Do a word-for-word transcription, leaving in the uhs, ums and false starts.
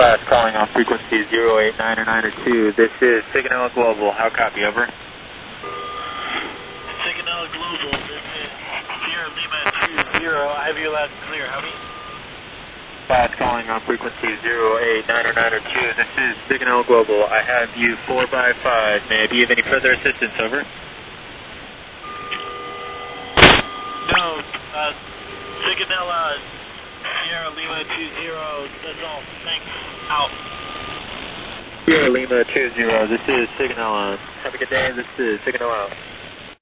Class calling on frequency zero eight nine or nine or two. This is Signal Global. How copy? Over. Signal Global. This is Sierra Lima two zero. I have you loud and clear. How many? Class calling on frequency zero eight nine or nine or two. This is Signal Global. I have you four by five. May I be of any further assistance? Over. No. Uh, Signal uh, Sierra Lima two zero. That's all. Thanks. Out. Sierra Lima two zero. This is Signal on. Have a good day. This is Signal out.